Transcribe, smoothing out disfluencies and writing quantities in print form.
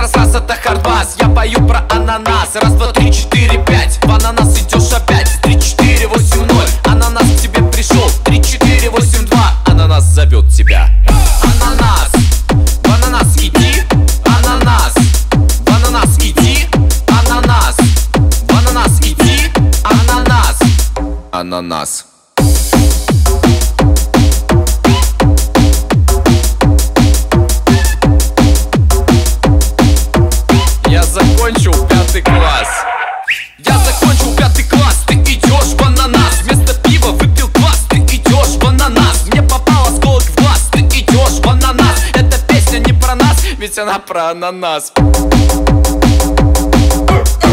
раз, это хардбас. Я пою про ананас. Раз, два, три, четыре, пять. В ананас идешь опять. 3, 4, 8, 0. Ананас к тебе пришел. 3, 4, 8, 2. Ананас зовет тебя. Ананас, в ананас иди. Ананас, в ананас иди. Ананас, в ананас иди. Ананас, ананас. Я закончил 5 класс. Я закончил 5 класс. Ты идешь в ананас. Вместо пива выпил квас. Ты идешь в ананас. Мне попал осколок в глаз. Ты идешь в ананас. Эта песня не про нас, ведь она про ананас.